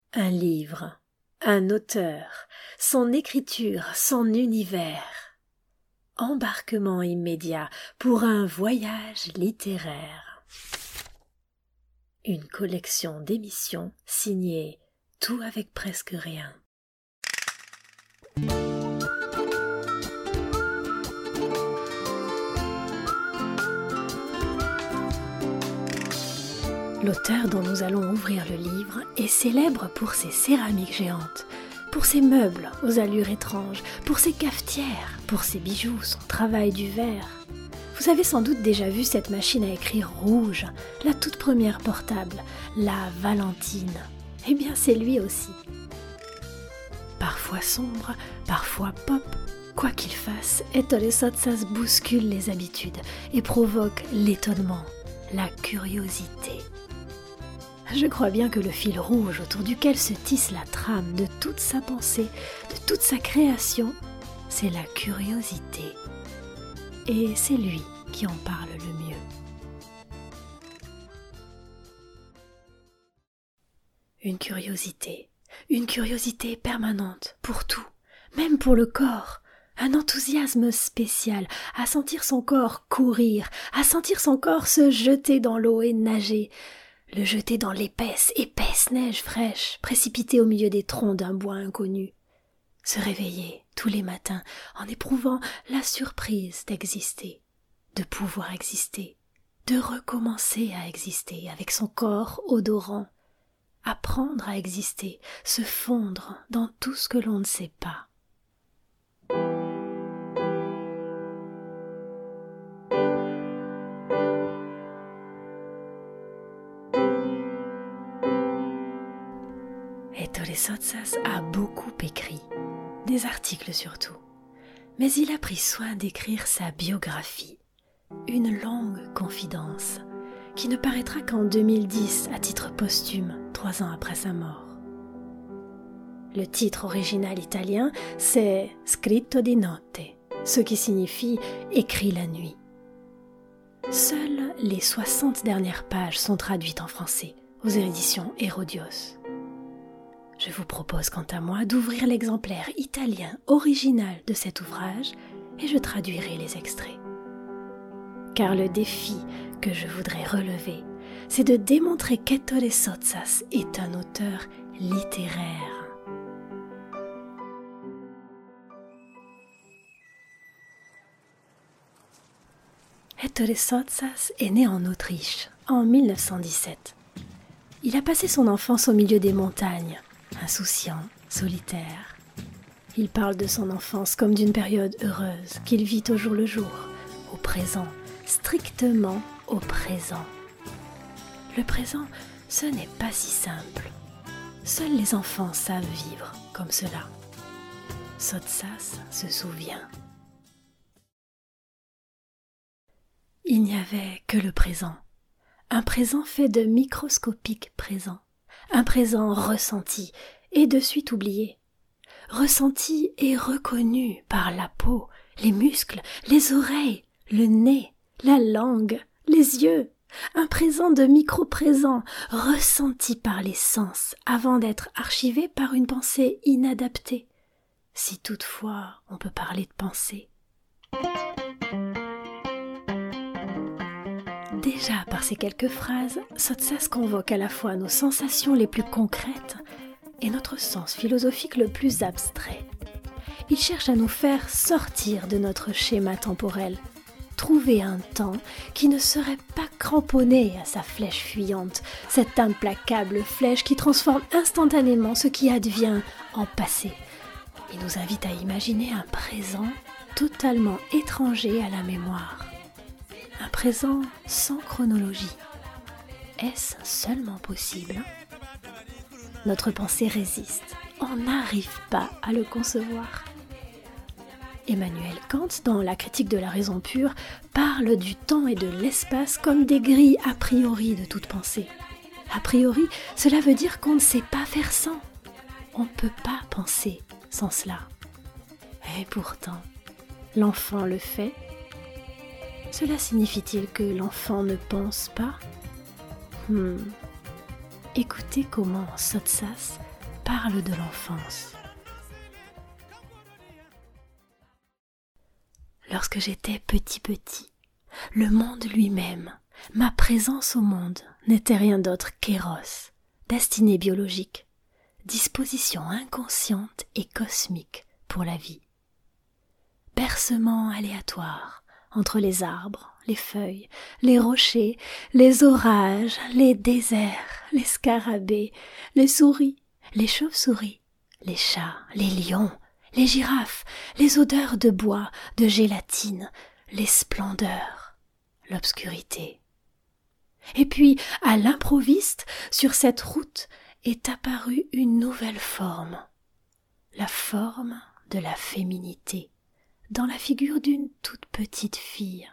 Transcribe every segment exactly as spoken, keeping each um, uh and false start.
Un livre, un auteur, son écriture, son univers. Embarquement immédiat pour un voyage littéraire. Une collection d'émissions signée Tout avec presque rien. L'auteur dont nous allons ouvrir le livre est célèbre pour ses céramiques géantes, pour ses meubles aux allures étranges, pour ses cafetières, pour ses bijoux, son travail du verre. Vous avez sans doute déjà vu cette machine à écrire rouge, la toute première portable, la Valentine. Eh bien, c'est lui aussi. Parfois sombre, parfois pop, quoi qu'il fasse, Ettore Sottsass bouscule les habitudes et provoque l'étonnement, la curiosité. Je crois bien que le fil rouge autour duquel se tisse la trame de toute sa pensée, de toute sa création, c'est la curiosité. Et c'est lui qui en parle le mieux. Une curiosité, une curiosité permanente pour tout, même pour le corps. Un enthousiasme spécial à sentir son corps courir, à sentir son corps se jeter dans l'eau et nager, le jeter dans l'épaisse, épaisse neige fraîche, précipitée au milieu des troncs d'un bois inconnu. Se réveiller tous les matins en éprouvant la surprise d'exister, de pouvoir exister, de recommencer à exister avec son corps odorant, apprendre à exister, se fondre dans tout ce que l'on ne sait pas. Ettore Sottsass a beaucoup écrit, des articles surtout, mais il a pris soin d'écrire sa biographie, une longue confidence, qui ne paraîtra qu'en deux mille dix à titre posthume, trois ans après sa mort. Le titre original italien, c'est Scritto di notte, ce qui signifie « écrit la nuit ». Seules les soixante dernières pages sont traduites en français, aux éditions Hérodios. Je vous propose quant à moi d'ouvrir l'exemplaire italien original de cet ouvrage et je traduirai les extraits. Car le défi que je voudrais relever, c'est de démontrer qu'Ettore Sottsass est un auteur littéraire. Ettore Sottsass est né en Autriche en mille neuf cent dix-sept. Il a passé son enfance au milieu des montagnes, insouciant, solitaire. Il parle de son enfance comme d'une période heureuse qu'il vit au jour le jour, au présent, strictement au présent. Le présent, ce n'est pas si simple. Seuls les enfants savent vivre comme cela. Sottsass se souvient. Il n'y avait que le présent, un présent fait de microscopiques présents. Un présent ressenti et de suite oublié, ressenti et reconnu par la peau, les muscles, les oreilles, le nez, la langue, les yeux, un présent de micro-présent ressenti par les sens avant d'être archivé par une pensée inadaptée, si toutefois on peut parler de pensée. Déjà, par ces quelques phrases, Sottsass convoque à la fois nos sensations les plus concrètes et notre sens philosophique le plus abstrait. Il cherche à nous faire sortir de notre schéma temporel, trouver un temps qui ne serait pas cramponné à sa flèche fuyante, cette implacable flèche qui transforme instantanément ce qui advient en passé. Il nous invite à imaginer un présent totalement étranger à la mémoire. Un présent sans chronologie. Est-ce seulement possible ? Notre pensée résiste. On n'arrive pas à le concevoir. Emmanuel Kant, dans La critique de la raison pure, parle du temps et de l'espace comme des grilles a priori de toute pensée. A priori, cela veut dire qu'on ne sait pas faire sans. On ne peut pas penser sans cela. Et pourtant, l'enfant le fait. Cela signifie-t-il que l'enfant ne pense pas ? hmm. Écoutez comment Sottsass parle de l'enfance. Lorsque j'étais petit petit, le monde lui-même, ma présence au monde, n'était rien d'autre qu'Éros, destinée biologique, disposition inconsciente et cosmique pour la vie. Bercement aléatoire entre les arbres, les feuilles, les rochers, les orages, les déserts, les scarabées, les souris, les chauves-souris, les chats, les lions, les girafes, les odeurs de bois, de gélatine, les splendeurs, l'obscurité. Et puis, à l'improviste, sur cette route est apparue une nouvelle forme, la forme de la féminité, dans la figure d'une toute petite fille.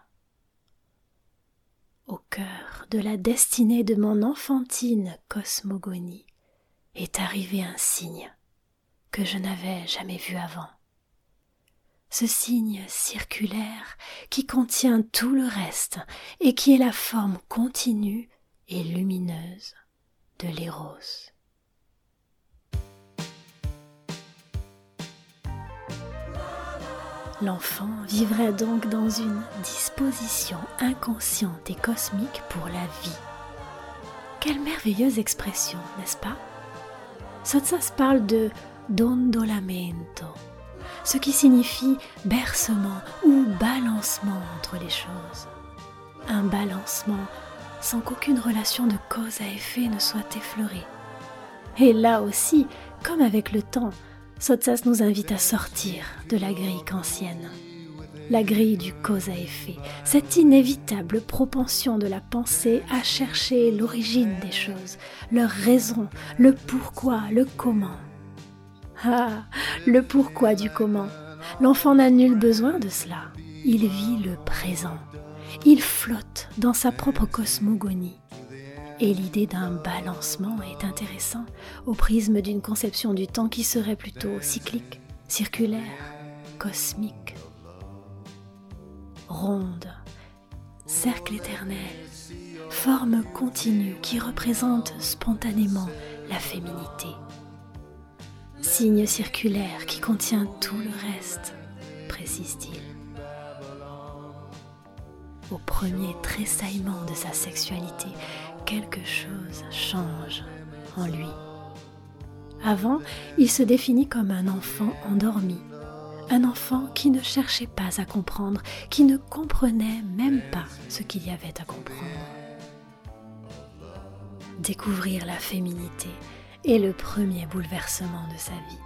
Au cœur de la destinée de mon enfantine cosmogonie est arrivé un signe que je n'avais jamais vu avant. Ce signe circulaire qui contient tout le reste et qui est la forme continue et lumineuse de l'Éros. L'enfant vivrait donc dans une disposition inconsciente et cosmique pour la vie. Quelle merveilleuse expression, n'est-ce pas? Sottsass parle de dondolamento, ce qui signifie bercement ou balancement entre les choses. Un balancement sans qu'aucune relation de cause à effet ne soit effleurée. Et là aussi, comme avec le temps, Sottsass nous invite à sortir de la grille kantienne. La grille du cause à effet, cette inévitable propension de la pensée à chercher l'origine des choses, leur raison, le pourquoi, le comment. Ah, le pourquoi du comment. L'enfant n'a nul besoin de cela. Il vit le présent. Il flotte dans sa propre cosmogonie. Et l'idée d'un balancement est intéressante au prisme d'une conception du temps qui serait plutôt cyclique, circulaire, cosmique. Ronde, cercle éternel, forme continue qui représente spontanément la féminité. Signe circulaire qui contient tout le reste, précise-t-il. Au premier tressaillement de sa sexualité, quelque chose change en lui. Avant, il se définit comme un enfant endormi, un enfant qui ne cherchait pas à comprendre, qui ne comprenait même pas ce qu'il y avait à comprendre. Découvrir la féminité est le premier bouleversement de sa vie.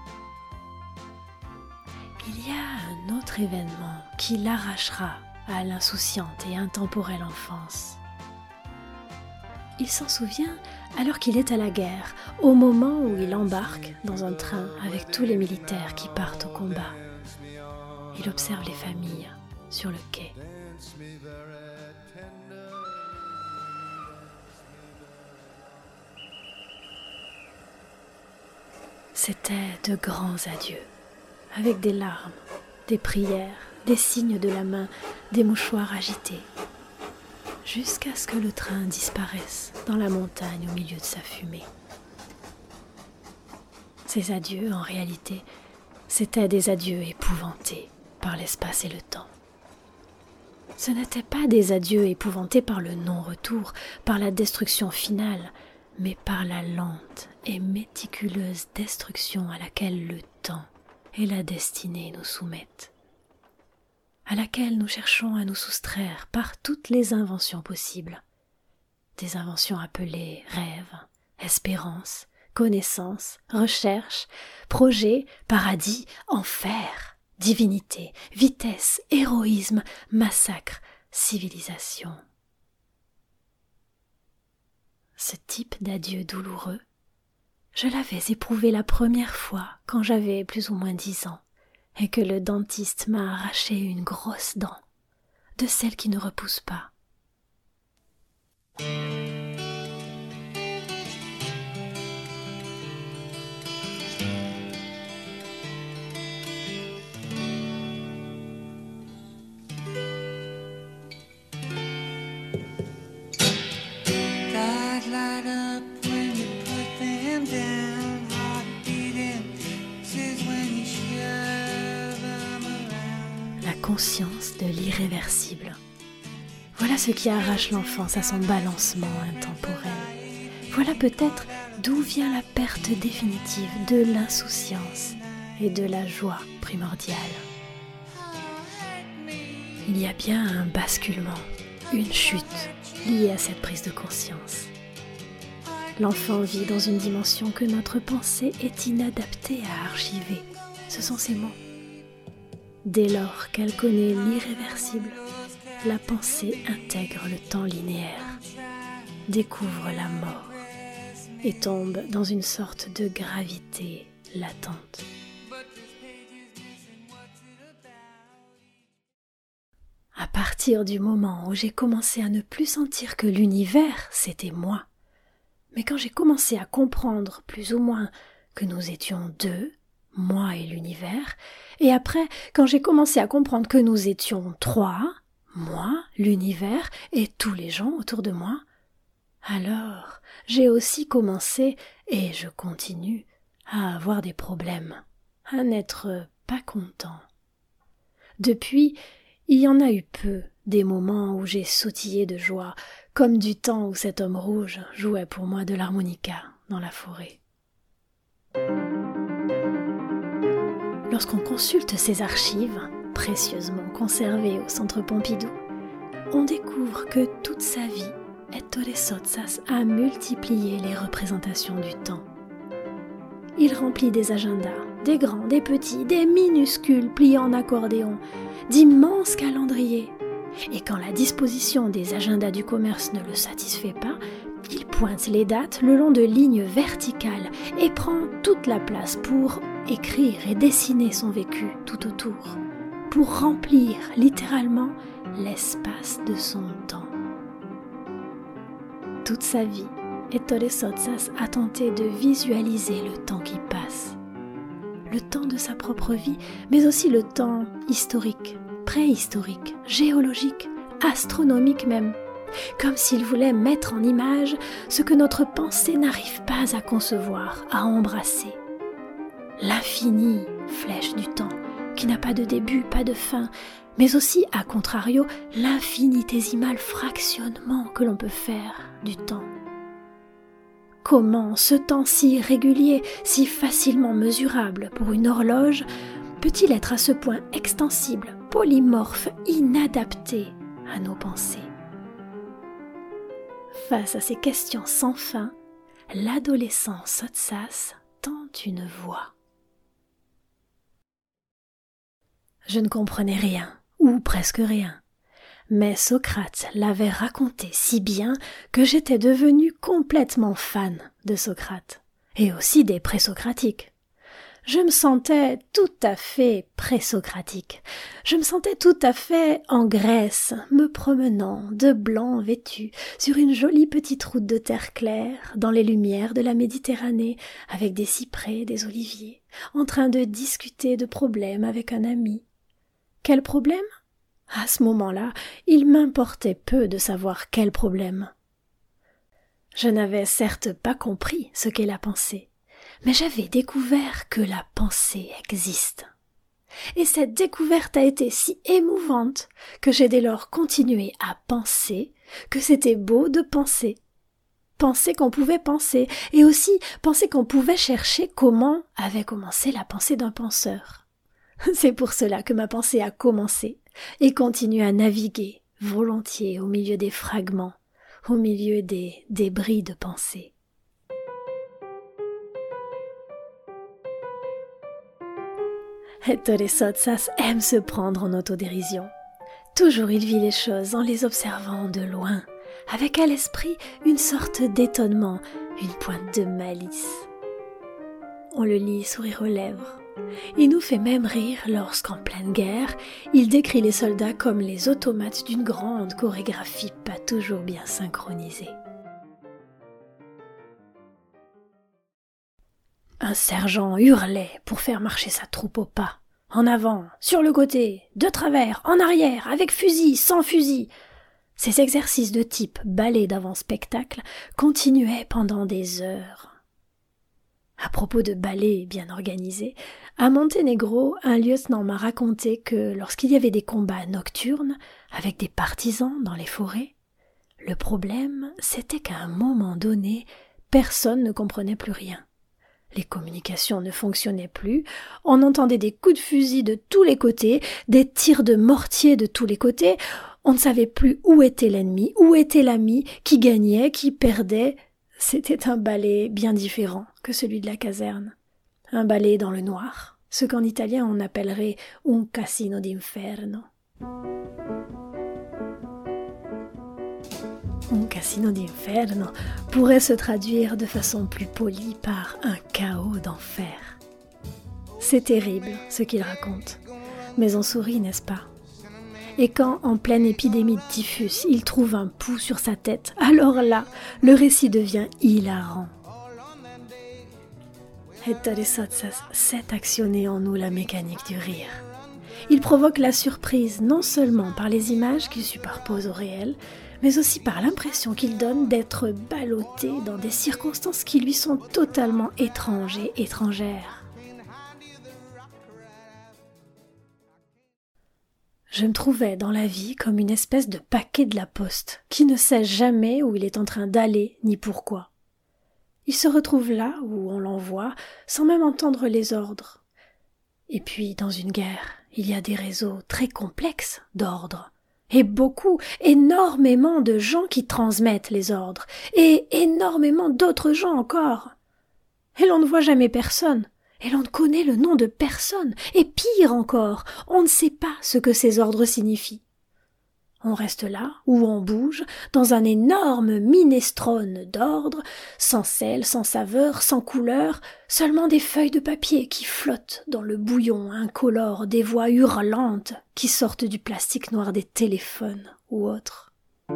Il y a un autre événement qui l'arrachera à l'insouciante et intemporelle enfance. Il s'en souvient alors qu'il est à la guerre, au moment où il embarque dans un train avec tous les militaires qui partent au combat. Il observe les familles sur le quai. C'étaient de grands adieux, avec des larmes, des prières, des signes de la main, des mouchoirs agités, jusqu'à ce que le train disparaisse dans la montagne au milieu de sa fumée. Ces adieux, en réalité, c'étaient des adieux épouvantés par l'espace et le temps. Ce n'étaient pas des adieux épouvantés par le non-retour, par la destruction finale, mais par la lente et méticuleuse destruction à laquelle le temps et la destinée nous soumettent, à laquelle nous cherchons à nous soustraire par toutes les inventions possibles. Des inventions appelées rêves, espérances, connaissances, recherches, projets, paradis, enfer, divinité, vitesse, héroïsme, massacre, civilisation. Ce type d'adieu douloureux, je l'avais éprouvé la première fois quand j'avais plus ou moins dix ans et que le dentiste m'a arraché une grosse dent, de celles qui ne repoussent pas. Light up when you put them down, heartbeat conscience de l'irréversible. Voilà ce qui arrache l'enfance à son balancement intemporel. Voilà peut-être d'où vient la perte définitive de l'insouciance et de la joie primordiale. Il y a bien un basculement, une chute liée à cette prise de conscience. L'enfant vit dans une dimension que notre pensée est inadaptée à archiver. Ce sont ses mots. Dès lors qu'elle connaît l'irréversible, la pensée intègre le temps linéaire, découvre la mort et tombe dans une sorte de gravité latente. À partir du moment où j'ai commencé à ne plus sentir que l'univers, c'était moi, mais quand j'ai commencé à comprendre plus ou moins que nous étions deux, moi et l'univers, et après, quand j'ai commencé à comprendre que nous étions trois, moi, l'univers et tous les gens autour de moi, alors j'ai aussi commencé, et je continue, à avoir des problèmes, à n'être pas content. Depuis, il y en a eu peu, des moments où j'ai sautillé de joie, comme du temps où cet homme rouge jouait pour moi de l'harmonica dans la forêt. Lorsqu'on consulte ces archives, précieusement conservées au Centre Pompidou, on découvre que toute sa vie, Ettore Sottsass a multiplié les représentations du temps. Il remplit des agendas, des grands, des petits, des minuscules pliés en accordéon, d'immenses calendriers. Et quand la disposition des agendas du commerce ne le satisfait pas, il pointe les dates le long de lignes verticales et prend toute la place pour écrire et dessiner son vécu tout autour, pour remplir littéralement l'espace de son temps. Toute sa vie, Ettore Sottsass a tenté de visualiser le temps qui passe. Le temps de sa propre vie, mais aussi le temps historique, préhistorique, géologique, astronomique même, comme s'il voulait mettre en image ce que notre pensée n'arrive pas à concevoir, à embrasser. L'infinie flèche du temps, qui n'a pas de début, pas de fin, mais aussi, à contrario, l'infinitésimal fractionnement que l'on peut faire du temps. Comment ce temps si régulier, si facilement mesurable pour une horloge, peut-il être à ce point extensible, polymorphe, inadapté à nos pensées? Face à ces questions sans fin, l'adolescent Sottsass tente une voie. Je ne comprenais rien, ou presque rien, mais Socrate l'avait raconté si bien que j'étais devenue complètement fan de Socrate, et aussi des présocratiques. Je me sentais tout à fait présocratique. Je me sentais tout à fait en Grèce, me promenant de blanc vêtu sur une jolie petite route de terre claire, dans les lumières de la Méditerranée, avec des cyprès, des oliviers, en train de discuter de problèmes avec un ami. Quel problème ? À ce moment-là, il m'importait peu de savoir quel problème. Je n'avais certes pas compris ce qu'est la pensée, mais j'avais découvert que la pensée existe. Et cette découverte a été si émouvante que j'ai dès lors continué à penser que c'était beau de penser. Penser qu'on pouvait penser, et aussi penser qu'on pouvait chercher comment avait commencé la pensée d'un penseur. C'est pour cela que ma pensée a commencé et continue à naviguer volontiers au milieu des fragments, au milieu des débris de pensée. Ettore Sottsass aime se prendre en autodérision. Toujours il vit les choses en les observant de loin, avec à l'esprit une sorte d'étonnement, une pointe de malice. On le lit sourire aux lèvres. Il nous fait même rire lorsqu'en pleine guerre, il décrit les soldats comme les automates d'une grande chorégraphie pas toujours bien synchronisée. Un sergent hurlait pour faire marcher sa troupe au pas. En avant, sur le côté, de travers, en arrière, avec fusil, sans fusil. Ces exercices de type ballet d'avant-spectacle continuaient pendant des heures. À propos de ballet bien organisé, À Monténégro, un lieutenant m'a raconté que lorsqu'il y avait des combats nocturnes avec des partisans dans les forêts, le problème, c'était qu'à un moment donné, personne ne comprenait plus rien. Les communications ne fonctionnaient plus, on entendait des coups de fusil de tous les côtés, des tirs de mortier de tous les côtés, on ne savait plus où était l'ennemi, où était l'ami, qui gagnait, qui perdait. C'était un ballet bien différent que celui de la caserne. Un ballet dans le noir, ce qu'en italien on appellerait un casino d'inferno. Un casino d'inferno pourrait se traduire de façon plus polie par un chaos d'enfer. C'est terrible ce qu'il raconte, mais on sourit, n'est-ce pas? Et quand, en pleine épidémie de typhus, il trouve un pouls sur sa tête, alors là, le récit devient hilarant. Ettore Sottsass sait actionner en nous la mécanique du rire. Il provoque la surprise non seulement par les images qu'il superpose au réel, mais aussi par l'impression qu'il donne d'être ballotté dans des circonstances qui lui sont totalement étranges et étrangères. Je me trouvais dans la vie comme une espèce de paquet de la poste, qui ne sait jamais où il est en train d'aller ni pourquoi. Il se retrouve là où on l'envoie, sans même entendre les ordres. Et puis, dans une guerre, il y a des réseaux très complexes d'ordres. Et beaucoup, énormément de gens qui transmettent les ordres, et énormément d'autres gens encore. Et l'on ne voit jamais personne, et l'on ne connaît le nom de personne, et pire encore, on ne sait pas ce que ces ordres signifient. On reste là, où on bouge, dans un énorme minestrone d'ordres, sans sel, sans saveur, sans couleur, seulement des feuilles de papier qui flottent dans le bouillon incolore des voix hurlantes qui sortent du plastique noir des téléphones ou autres.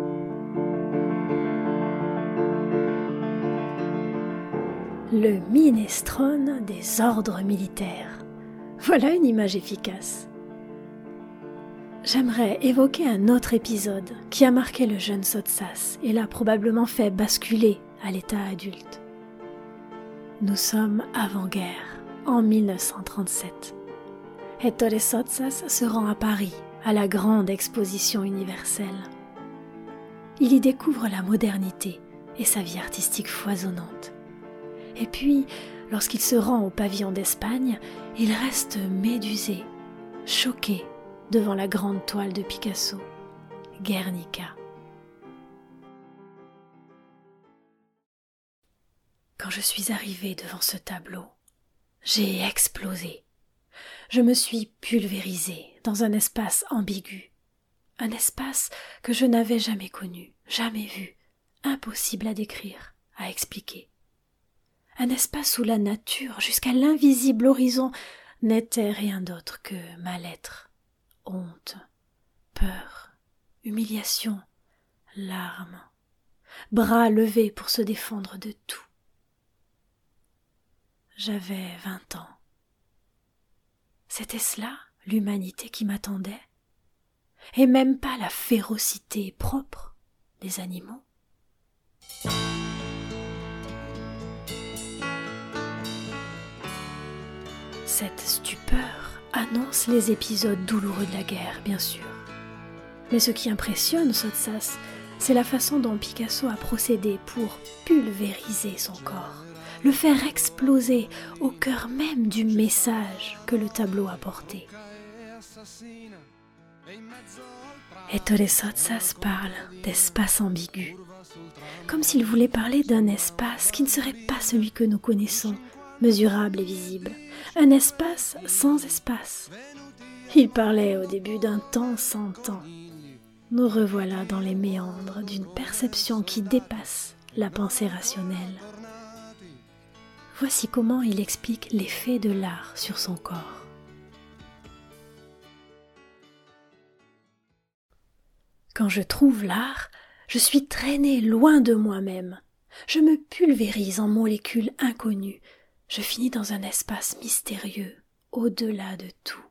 Le minestrone des ordres militaires. Voilà une image efficace. J'aimerais évoquer un autre épisode qui a marqué le jeune Sottsass et l'a probablement fait basculer à l'état adulte. Nous sommes avant-guerre, en mille neuf cent trente-sept. Ettore Sottsass se rend à Paris, à la grande exposition universelle. Il y découvre la modernité et sa vie artistique foisonnante. Et puis, lorsqu'il se rend au pavillon d'Espagne, il reste médusé, choqué, devant la grande toile de Picasso, Guernica. Quand je suis arrivée devant ce tableau, j'ai explosé. Je me suis pulvérisée dans un espace ambigu, un espace que je n'avais jamais connu, jamais vu, impossible à décrire, à expliquer. Un espace où la nature, jusqu'à l'invisible horizon, n'était rien d'autre que mal-être. Honte, peur, humiliation, larmes, bras levés pour se défendre de tout. J'avais vingt ans. C'était cela, l'humanité qui m'attendait, et même pas la férocité propre des animaux. Cette stupeur annonce les épisodes douloureux de la guerre, bien sûr. Mais ce qui impressionne Sottsass, c'est la façon dont Picasso a procédé pour pulvériser son corps, le faire exploser au cœur même du message que le tableau a porté. Ettore Sottsass parle d'espace ambigu, comme s'il voulait parler d'un espace qui ne serait pas celui que nous connaissons, mesurable et visible, un espace sans espace. Il parlait au début d'un temps sans temps. Nous revoilà dans les méandres d'une perception qui dépasse la pensée rationnelle. Voici comment il explique l'effet de l'art sur son corps. Quand je trouve l'art, je suis traîné loin de moi-même. Je me pulvérise en molécules inconnues. Je finis dans un espace mystérieux, au-delà de tout.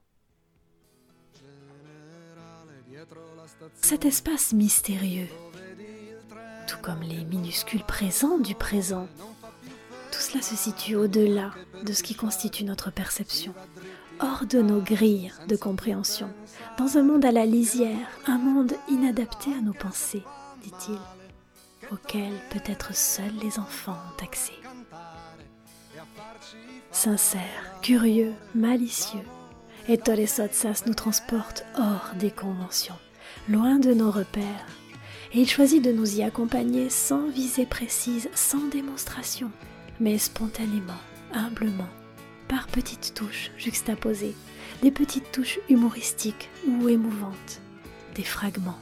Cet espace mystérieux, tout comme les minuscules présents du présent, tout cela se situe au-delà de ce qui constitue notre perception, hors de nos grilles de compréhension, dans un monde à la lisière, un monde inadapté à nos pensées, dit-il, auquel peut-être seuls les enfants ont accès. Sincère, curieux, malicieux, Ettore Sottsass nous transporte hors des conventions, loin de nos repères, et il choisit de nous y accompagner sans visée précise, sans démonstration, mais spontanément, humblement, par petites touches juxtaposées, des petites touches humoristiques ou émouvantes, des fragments.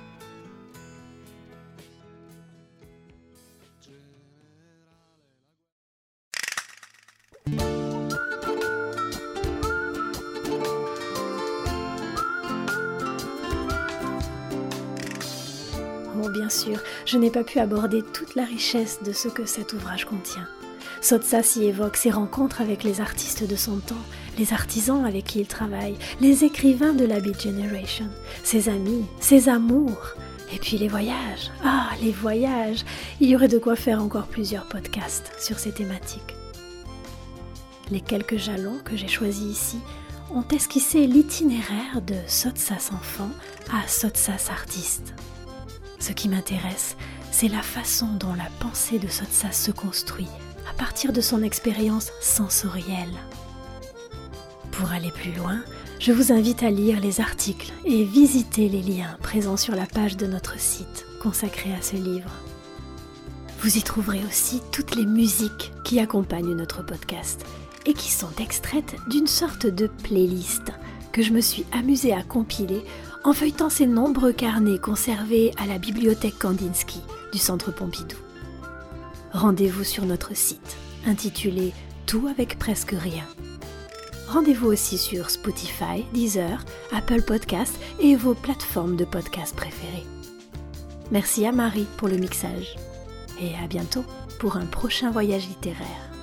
Oh, bien sûr, je n'ai pas pu aborder toute la richesse de ce que cet ouvrage contient. Sottsass y évoque ses rencontres avec les artistes de son temps, les artisans avec qui il travaille, les écrivains de la Beat Generation, ses amis, ses amours, et puis les voyages. Ah, les voyages! Il y aurait de quoi faire encore plusieurs podcasts sur ces thématiques. Les quelques jalons que j'ai choisis ici ont esquissé l'itinéraire de Sottsass enfant à Sottsass artiste. Ce qui m'intéresse, c'est la façon dont la pensée de Sottsass se construit à partir de son expérience sensorielle. Pour aller plus loin, je vous invite à lire les articles et visiter les liens présents sur la page de notre site consacrée à ce livre. Vous y trouverez aussi toutes les musiques qui accompagnent notre podcast et qui sont extraites d'une sorte de playlist que je me suis amusée à compiler en feuilletant ces nombreux carnets conservés à la bibliothèque Kandinsky du Centre Pompidou. Rendez-vous sur notre site, intitulé « Tout avec presque rien ». Rendez-vous aussi sur Spotify, Deezer, Apple Podcasts et vos plateformes de podcasts préférées. Merci à Marie pour le mixage. Et à bientôt pour un prochain voyage littéraire.